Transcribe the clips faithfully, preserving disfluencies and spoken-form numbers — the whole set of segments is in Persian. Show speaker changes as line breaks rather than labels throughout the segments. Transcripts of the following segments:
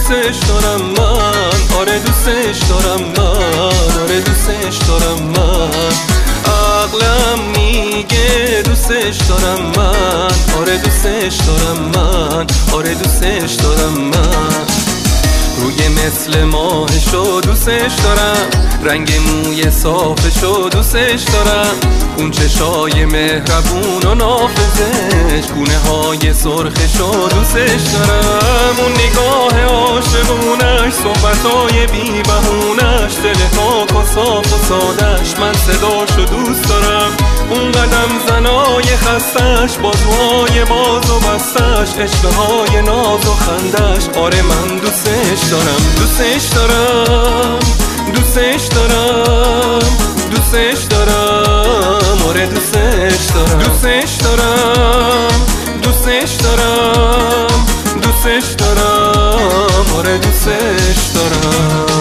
دوستش دارم من، آره دوستش دارم من، آره دوستش دارم من. عقلم میگه دوستش دارم من، آره دوستش دارم من، آره دوستش دارم من. روی مثل ماهشو دوستش دارم، رنگ موی صافشو دوستش دارم، اون چشای مهربون و نافذش، گونه های سرخشو دوستش دارم. اون نگاه عاشقونش، صحبتای بی بهونش، دل پاک و صاف و سادش، من صداشو دوست دارم. اون قدم زنای خستش، بازوهای باز و بستش، عشقهای ناز و خندش، آره من دوستش دارم، دوستش دارم، دوستش دارم، دوستش دارم، آره دوستش دارم، دوستش دارم، دوستش دارم، دوستش دارم، آره دوستش دارم.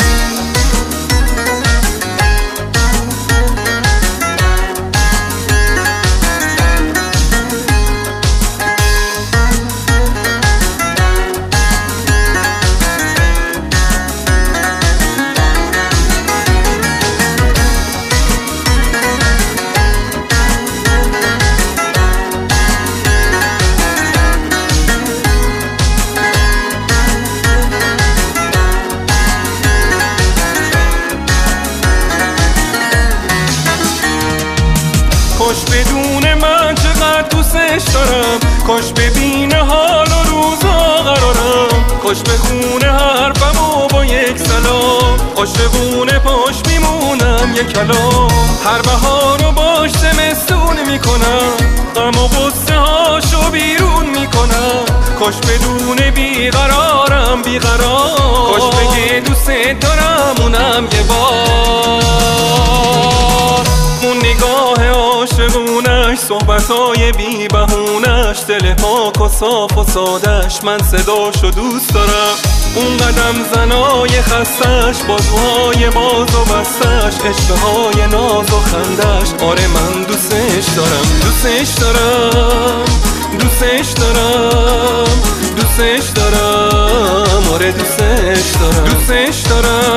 کاش بدون من چقدر دوستش دارم، کاش ببینه حال و روزا قرارم، کاش بخونه حرفمو با یک سلام، عاشقونه پاش میمونم یک کلام. هر بهارو باش زمستون میکنم، غم و غصه هاشو بیرون میکنم، کاش بدون بیقرارم بیقرار، کاش بگه دوست دارم اونم یه بار. اون نگاه عاشقونش، صحبتای بی بهونش، دل پاک و صاف و سادش، من صداشو دوست دارم. اون قدم زنای خستش، بازوهای باز و بستش، عشقهای ناز و خندش، آره من دوستش دارم، دوستش دارم، دوستش دارم، دوستش دارم، آره دوستش دارم، دوستش دارم،